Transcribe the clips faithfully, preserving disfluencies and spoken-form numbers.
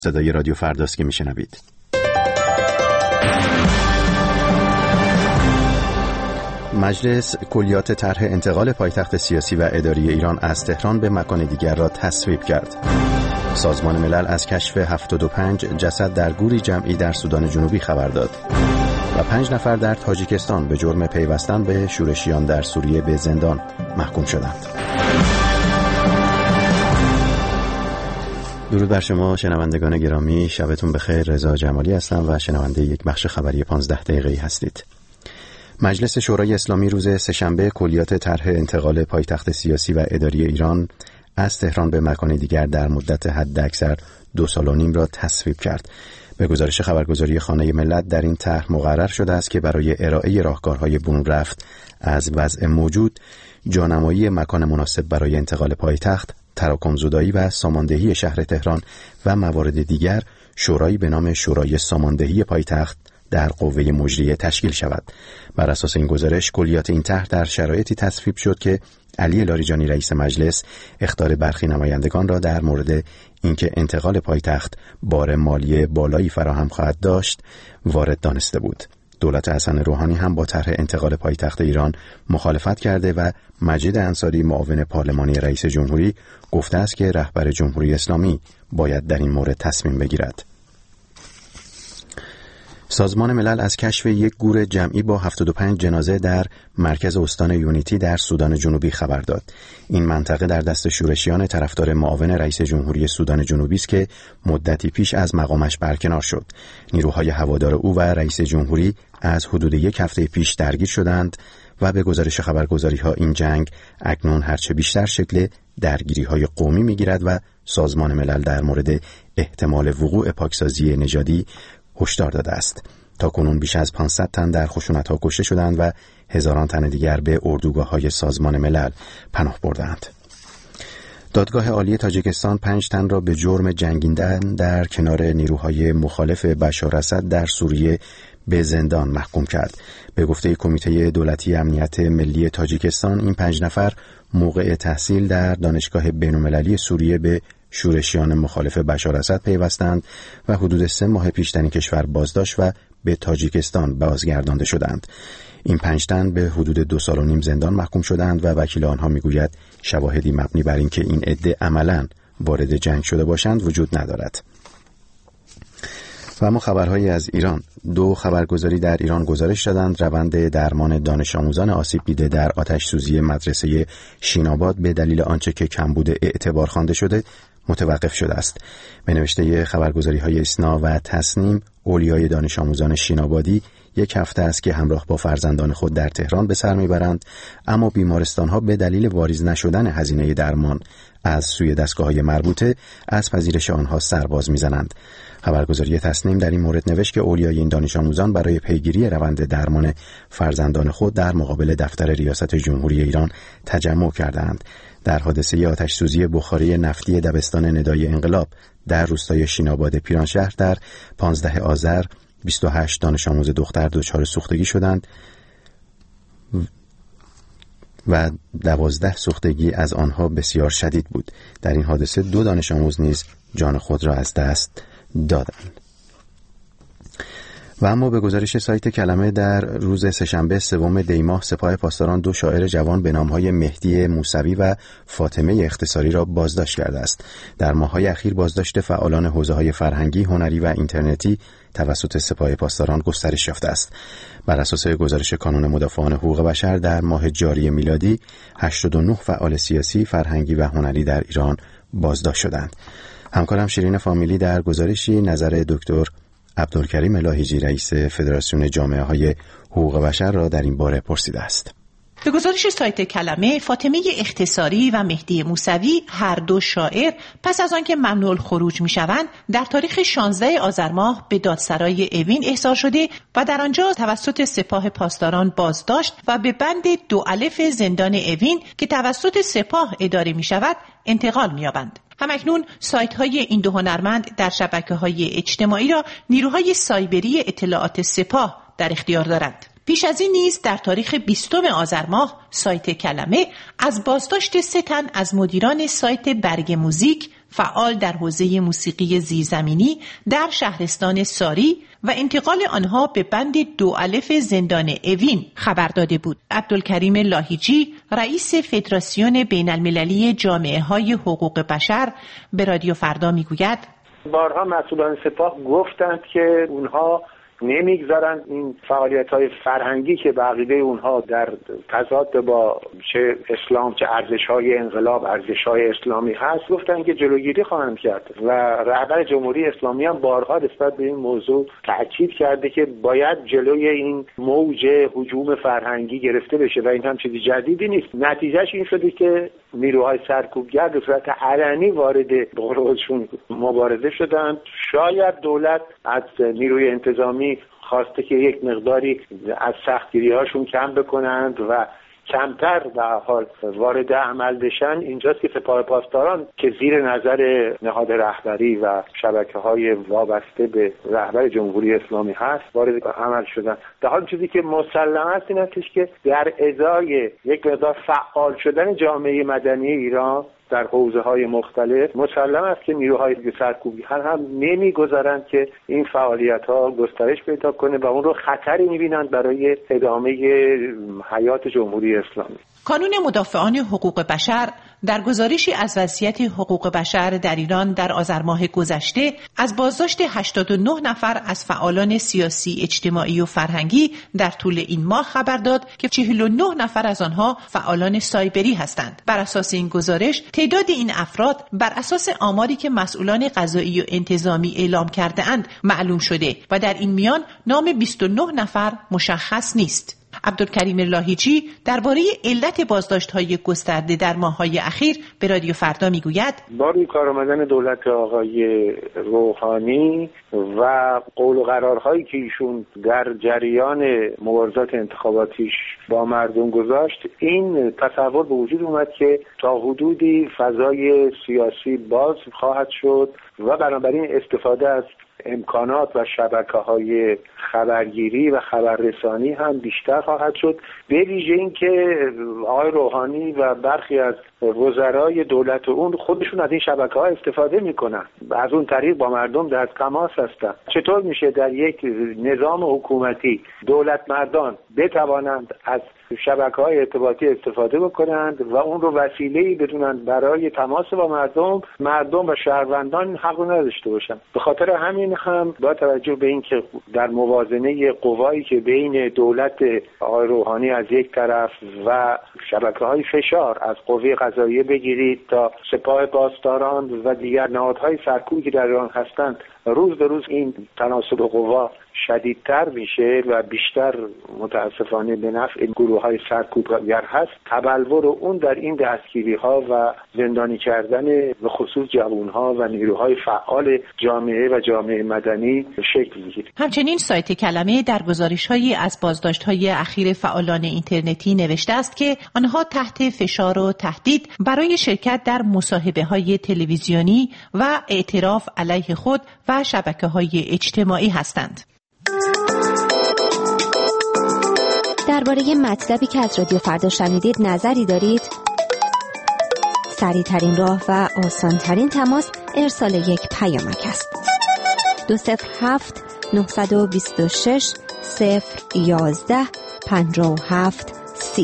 صدای رادیو فرداست که میشنوید. مجلس کلیات طرح انتقال پایتخت سیاسی و اداری ایران از تهران به مکان دیگر را تصویب کرد. سازمان ملل از کشف هفتاد و پنج جسد در گوری جمعی در سودان جنوبی خبر داد و پنج نفر در تاجیکستان به جرم پیوستن به شورشیان در سوریه به زندان محکوم شدند. درود بر شما شنوندگان گرامی، شبتون بخیر. رضا جمالی هستم و شنونده یک بخش خبری پانزده دقیقه‌ای هستید. مجلس شورای اسلامی روز سه‌شنبه کلیات طرح انتقال پایتخت سیاسی و اداری ایران از تهران به مکان دیگر در مدت حداکثر دو سال و نیم را تصویب کرد. به گزارش خبرگزاری خانه ملت در این طرح مقرر شده است که برای ارائه راهکارهای برون رفت از وضع موجود، جانمایی مکان مناسب برای انتقال پایتخت، تراکم زدایی و ساماندهی شهر تهران و موارد دیگر، شورایی به نام شورای ساماندهی پایتخت در قوه مجریه تشکیل شود. بر اساس این گزارش کلیات این طرح در شرایطی تصویب شد که علی لاریجانی رئیس مجلس اخطار برخی نمایندگان را در مورد اینکه انتقال پایتخت بار مالی بالایی فراهم خواهد داشت وارد دانسته بود. دولت حسن روحانی هم با طرح انتقال پایتخت ایران مخالفت کرده و مجید انصاری معاون پارلمانی رئیس جمهوری گفته است که رهبر جمهوری اسلامی باید در این مورد تصمیم بگیرد. سازمان ملل از کشف یک گور جمعی با هفتاد و پنج جنازه در مرکز استان یونیتی در سودان جنوبی خبر داد. این منطقه در دست شورشیان طرفدار معاون رئیس جمهوری سودان جنوبی است که مدتی پیش از مقامش برکنار شد. نیروهای هوادار او و رئیس جمهوری از حدود یک هفته پیش درگیر شدند و به گزارش خبرگزاری‌ها این جنگ اکنون هرچه بیشتر شکل درگیری‌های قومی می‌گیرد و سازمان ملل در مورد احتمال وقوع پاکسازی نژادی هشدار داده است. تا کنون بیش از پانصد تن در خشونت‌ها کشته شدند و هزاران تن دیگر به اردوگاه‌های سازمان ملل پناه بردند. دادگاه عالی تاجیکستان پنج تن را به جرم جنگیدن در کنار نیروهای مخالف بشار اسد در سوریه به زندان محکوم کرد. به گفته کمیته دولتی امنیت ملی تاجیکستان، این پنج نفر موقع تحصیل در دانشگاه بین‌المللی سوریه به شورشیان مخالف بشار اسد پیوستند و حدود سه ماه پیش در این کشور بازداشت و به تاجیکستان بازگردانده شدند. این پنج تن به حدود دو سال و نیم زندان محکوم شدند و وکیل آنها میگوید شواهدی مبنی بر اینکه این عده عملاً وارد جنگ شده باشند وجود ندارد. و اما خبرهایی از ایران. دو خبرگزاری در ایران گزارش دادند روند درمان دانش آموزان آسیب دیده در آتش سوزی مدرسه شیناباد به دلیل آنچه که کمبود اعتبار خوانده شده متوقف شده است. به نوشته خبرگزاری‌های اسنا و تسنیم، اولیای دانش آموزان شینابادی یک هفته است که همراه با فرزندان خود در تهران به سر میبرند، اما بیمارستان‌ها به دلیل واریز نشدن هزینه درمان از سوی دستگاه‌های مربوطه از پذیرش آنها سرباز میزنند. خبرگزاری تسنیم در این مورد نوشت که اولیای این دانش آموزان برای پیگیری روند درمان فرزندان خود در مقابل دفتر ریاست جمهوری ایران تجمع کردند. در حادثه آتش سوزی بخاری نفتی دبستان ندای انقلاب در روستای شیناباد پیرانشهر در پانزده آذر بیست و هشت دانش آموز دختر دچار سوختگی شدند و دوازده سوختگی از آنها بسیار شدید بود. در این حادثه دو دانش آموز نیز جان خود را از دست دادند. و اما به گزارش سایت کلمه در روز سه‌شنبه سوم دی ماه سپاه پاسداران دو شاعر جوان به نام‌های مهدی موسوی و فاطمه اختصاری را بازداشت کرده است. در ماه‌های اخیر بازداشت فعالان حوزه‌های فرهنگی، هنری و اینترنتی توسط سپاه پاسداران گسترش یافته است. بر اساس گزارش کانون مدافعان حقوق بشر در ماه جاری میلادی هشتاد و نه فعال سیاسی، فرهنگی و هنری در ایران بازداشت شدند. همکارم شیرین فامیلی در گزارشی نظر دکتر عبدالکریم لاهیجی رئیس فدراسیون جامعه های حقوق بشر را در این باره پرسیده است. به گزارش سایت کلمه، فاطمه اختصاری و مهدی موسوی، هر دو شاعر، پس از آنکه ممنوع الخروج میشوند در تاریخ شانزده آذر ماه به دادسرای اوین احضار شده و در آنجا توسط سپاه پاسداران بازداشت و به بند دو الف زندان اوین که توسط سپاه اداره می شود انتقال می یابند. همکنون سایت های این دو هنرمند در شبکه های اجتماعی را نیروهای سایبری اطلاعات سپاه در اختیار دارند. پیش از این نیز در تاریخ بیستم آذر ماه سایت کلمه از بازداشت سه تن از مدیران سایت برگ موزیک فعال در حوزه موسیقی زیرزمینی در شهرستان ساری و انتقال آنها به بند دو الف زندان اوین خبر داده بود. عبدالکریم لاهیجی، رئیس فدراسیون بین المللی جامعه های حقوق بشر، به رادیو فردا میگوید بارها مسئولان سپاه گفتند که اونها نمیگذارن این فعالیت‌های فرهنگی که به عقیده اونها در تضاد با چه اسلام چه ارزش‌های انقلاب ارزش‌های اسلامی هست، گفتن که جلوگیری خواهند کرد و رهبر جمهوری اسلامی هم بارها نسبت به این موضوع تاکید کرده که باید جلوی این موج هجوم فرهنگی گرفته بشه و این هم چیزی جدیدی نیست. نتیجهش این شده که نیروهای سرکوبگر به صورت علنی وارد بحرانشون مبارزه شدند. شاید دولت از نیروی انتظامی خواسته که یک مقداری از سختگیری‌هاشون کم بکنند و کمتر به حال وارد عمل بشن. اینجاست که سپاه پاسداران که زیر نظر نهاد رهبری و شبکه‌های وابسته به رهبر جمهوری اسلامی هست وارد عمل شدن. در حال چیزی که مسلم است این است که در ازای یک مقدار فعال شدن جامعه مدنی ایران در حوزه‌های مختلف مسلم است که نیروهای سرکوبی هم نمی‌گذارند که این فعالیت‌ها گسترش پیدا کنه و اون رو خطری می‌بینند برای ادامه حیات جمهوری اسلامی. کانون مدافعان حقوق بشر در گزارشی از وضعیت حقوق بشر در ایران در آذر ماه گذشته از بازداشت هشتاد و نه نفر از فعالان سیاسی، اجتماعی و فرهنگی در طول این ماه خبر داد که چهل و نه نفر از آنها فعالان سایبری هستند. بر اساس این گزارش تعداد این افراد بر اساس آماری که مسئولان قضایی و انتظامی اعلام کرده اند معلوم شده و در این میان نام بیست و نه نفر مشخص نیست. عبدالکریم لاهیجی درباره علت بازداشت‌های گسترده در ماه‌های اخیر به رادیو فردا میگوید با روی کار آمدن دولت آقای روحانی و قول و قرارهایی که ایشون در جریان مبارزات انتخاباتیش با مردم گذاشت، این تصور به وجود اومد که تا حدودی فضای سیاسی باز خواهد شد و بنابراین استفاده از امکانات و شبکه‌های خبرگیری و خبررسانی هم بیشتر خواهد شد، به ویژه اینکه آقای روحانی و برخی از وزرای دولت اون خودشون از این شبکه‌ها استفاده میکنن، از اون طریق با مردم در تماس هستن. چطور میشه در یک نظام حکومتی دولت مردان بتوانند از شبکه‌های ارتباطی استفاده بکنند و اون رو وسیله‌ای بدونند برای تماس با مردم، مردم و شهروندان حق رو نداشته باشن. به خاطر همین هم با توجه به اینکه در موازنه قوایی که بین دولت آقای روحانی از یک طرف و شبکه‌های فشار از قوه قضاییه بگیرید تا سپاه پاسداران و دیگر نهادهای سرکوبی که در ایران هستند، روز به روز این تناسب قوا شدیدتر میشه و بیشتر متاسفانه به نفع این گروه‌های سرکوبگر هست. تبلور اون در این دستگیری‌ها و زندانی کردن به خصوص جوان‌ها و نیروهای فعال جامعه و جامعه مدنی شکل می‌گیره. همچنین سایت کلمه در گزارش‌هایی از بازداشت‌های اخیر فعالان اینترنتی نوشته است که آنها تحت فشار و تهدید برای شرکت در مصاحبه‌های تلویزیونی و اعتراف علیه خود و شبکه‌های اجتماعی هستند. درباره مطلبی که از رادیو فردا شنیدید نظری دارید؟ سریع‌ترین راه و آسان‌ترین تماس ارسال یک پیامک است. دو صفر هفت نه دو شش صفر یازده پنجاه و هفت سی.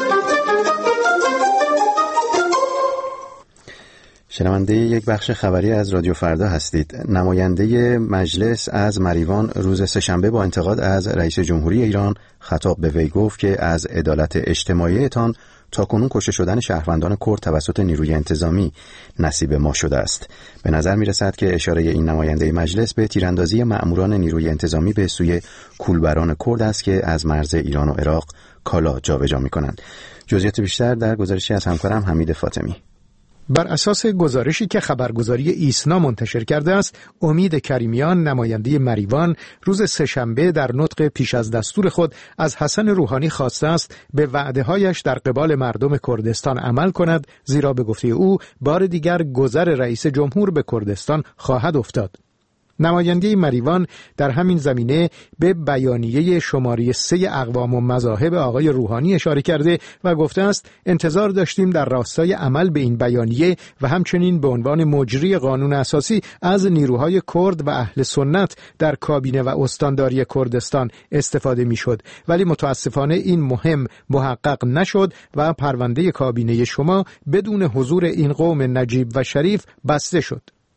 شنونده یک بخش خبری از رادیو فردا هستید. نماینده مجلس از مریوان روز سه‌شنبه با انتقاد از رئیس جمهوری ایران خطاب به وی گفت که از عدالت اجتماعی تان تاکنون کشته شدن شهروندان کرد توسط نیروی انتظامی نصیب ما شده است. به نظر می رسد که اشاره این نماینده مجلس به تیراندازی مأموران نیروی انتظامی به سوی کولبران کرد است که از مرز ایران و عراق کالا جابجا می کنند. جزئیات بیشتر در گزارشی از همکارم حمید فاطمی. بر اساس گزارشی که خبرگزاری ایسنا منتشر کرده است، امید کریمیان نماینده مریوان روز سه‌شنبه در نطق پیش از دستور خود از حسن روحانی خواسته است به وعده‌هایش در قبال مردم کردستان عمل کند، زیرا به گفته او بار دیگر گذر رئیس جمهور به کردستان خواهد افتاد. نماینده مریوان در همین زمینه به بیانیه شماره سه اقوام و مذاهب آقای روحانی اشاره کرده و گفته است انتظار داشتیم در راستای عمل به این بیانیه و همچنین به عنوان مجری قانون اساسی از نیروهای کرد و اهل سنت در کابینه و استانداری کردستان استفاده میشد، ولی متاسفانه این مهم محقق نشد و پرونده کابینه شما بدون حضور این قوم نجیب و شریف بسته شد.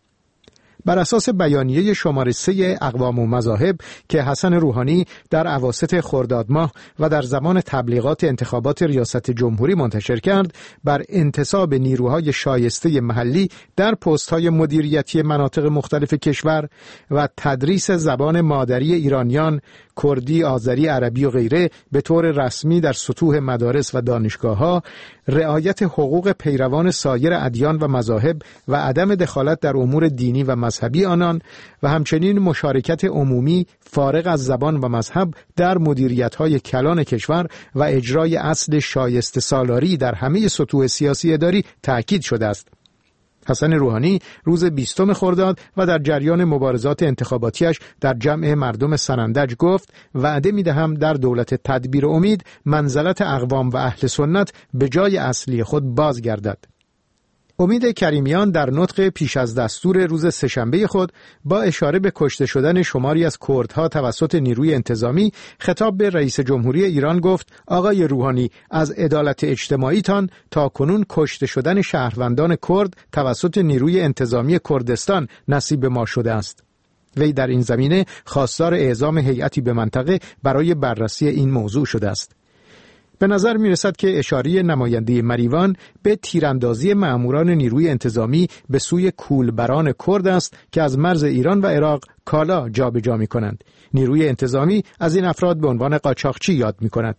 بر اساس بیانیه شماره سه اقوام و مذاهب که حسن روحانی در اواسط خرداد ماه و در زمان تبلیغات انتخابات ریاست جمهوری منتشر کرد، بر انتصاب نیروهای شایسته محلی در پست‌های مدیریتی مناطق مختلف کشور و تدریس زبان مادری ایرانیان، کردی، آذری، عربی و غیره به طور رسمی در سطوح مدارس و دانشگاه‌ها، رعایت حقوق پیروان سایر ادیان و مذاهب و عدم دخالت در امور دینی و مذهبی آنان و همچنین مشارکت عمومی فارغ از زبان و مذهب در مدیریت‌های کلان کشور و اجرای اصل شایسته سالاری در همه سطوح سیاسی اداری تأکید شده است. حسن روحانی روز بیستم خرداد و در جریان مبارزات انتخاباتیش در جمع مردم سنندج گفت وعده می‌دهم در دولت تدبیر امید منزلت اقوام و اهل سنت به جای اصلی خود بازگردد. امید کریمیان در نطق پیش از دستور روز سه‌شنبه خود با اشاره به کشته شدن شماری از کردها توسط نیروی انتظامی خطاب به رئیس جمهوری ایران گفت آقای روحانی، از عدالت اجتماعیتان تا کنون کشته شدن شهروندان کرد توسط نیروی انتظامی کردستان نصیب ما شده است. وی در این زمینه خواستار اعزام هیئتی به منطقه برای بررسی این موضوع شده است. به نظر می رسد که اشاره نماینده مریوان به تیراندازی مأموران نیروی انتظامی به سوی کولبران کرد است که از مرز ایران و عراق کالا جابجا می کنند. نیروی انتظامی از این افراد به عنوان قاچاقچی یاد می کند.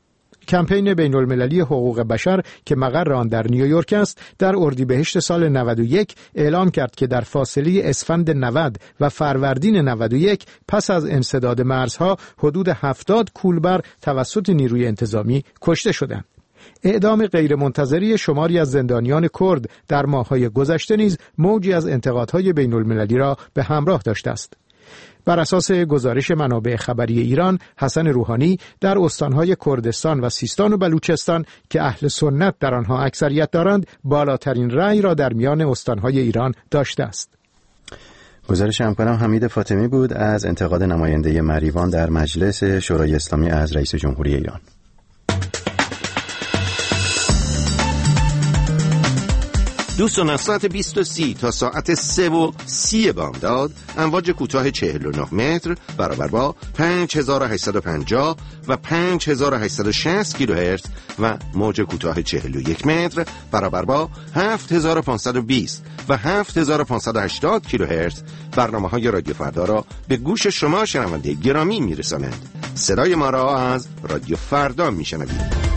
کمپین بین المللی حقوق بشر که مقر آن در نیویورک است، در اردیبهشت سال نود و یک اعلام کرد که در فاصله اسفند نود و فروردین نود و یک پس از انسداد مرزها حدود هفتاد کولبر توسط نیروی انتظامی کشته شدند. اعدام غیرمنتظره شماری از زندانیان کرد در ماه‌های گذشته نیز موجی از انتقادهای بین المللی را به همراه داشته است. بر اساس گزارش منابع خبری ایران، حسن روحانی در استانهای کردستان و سیستان و بلوچستان که اهل سنت در آنها اکثریت دارند، بالاترین رأی را در میان استانهای ایران داشته است. گزارش همکارم حمید فاطمی بود از انتقاد نماینده مریوان در مجلس شورای اسلامی از رئیس جمهوری ایران. دوستان، از ساعت بیست و سی تا ساعت سه و سی بامداد امواج کوتاه چهل و نه متر برابر با پنج هزار و هشتصد و پنجاه و پنج هزار و هشتصد و شصت کیلوهرتز و موج کوتاه چهل و یک متر برابر با هفت هزار و پانصد و بیست و هفت هزار و پانصد و هشتاد کیلوهرتز برنامه‌های رادیو فردا را به گوش شما شنونده گرامی می‌رسانند. صدای ما را از رادیو فردا می‌شنوید.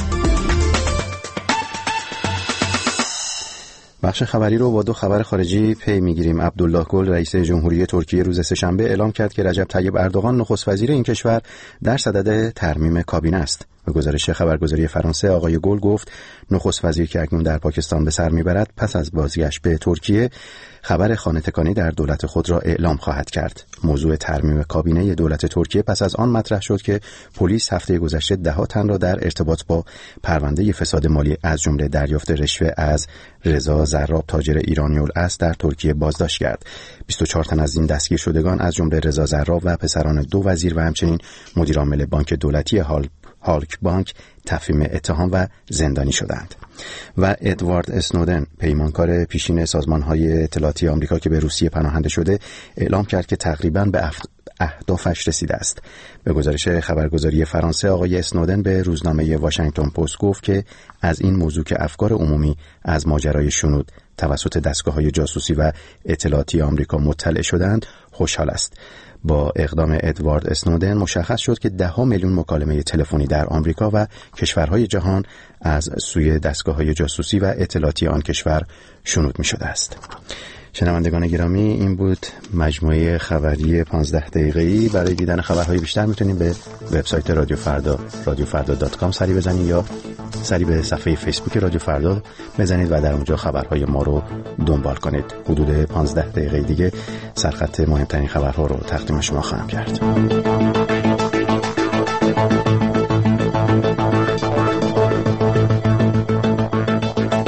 بخش خبری رو با دو خبر خارجی پی میگیریم. عبدالله گل رئیس جمهوری ترکیه روز سه‌شنبه اعلام کرد که رجب طیب اردوغان نخست وزیر این کشور در صدد ترمیم کابینه است. به گزارش خبرگزاری فرانسه آقای گل گفت نخست وزیر که اکنون در پاکستان به سر میبرد پس از بازگشت به ترکیه خبر خانه تکانی در دولت خود را اعلام خواهد کرد. موضوع ترمیم کابینه دولت ترکیه پس از آن مطرح شد که پلیس هفته گذشته ده ها تن را در ارتباط با پرونده فساد مالی از جمله دریافت رشوه از رضا زراب تاجر ایرانی‌الاصل در ترکیه بازداشت کرد. بیست و چهار تن از این دستگیر شدگان از جمله رضا زراب و پسران دو وزیر و همچنین مدیر عامل بانک دولتی هال هالک بانک تفهیم اتهام و زندانی شدند. و ادوارد اسنودن پیمانکار پیشین سازمان‌های اطلاعاتی آمریکا که به روسیه پناهنده شده اعلام کرد که تقریباً به اهدافش رسیده است. به گزارش خبرگزاری فرانسه آقای اسنودن به روزنامه واشنگتن پست گفت که از این موضوع که افکار عمومی از ماجرای شنود توسط دستگاه‌های جاسوسی و اطلاعاتی آمریکا مطلع شدند خوشحال است. با اقدام ادوارد اسنودن مشخص شد که ده ها میلیون مکالمه تلفنی در آمریکا و کشورهای جهان از سوی دستگاه‌های جاسوسی و اطلاعاتی آن کشور شنود می‌شده است. شنوندگان گرامی، این بود مجموعه خبری پانزده دقیقه‌ای. برای دیدن خبرهای بیشتر میتونید به وبسایت رادیو فردا رادیو فردا دات کام سری بزنید یا سری به صفحه فیسبوک رادیو فردا بزنید و در اونجا خبرهای ما رو دنبال کنید. حدود پانزده دقیقه دیگه سرخط مهمترین خبرها رو تقدیم شما خواهم کرد.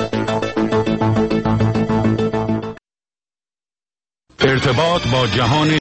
ارتباط با جهان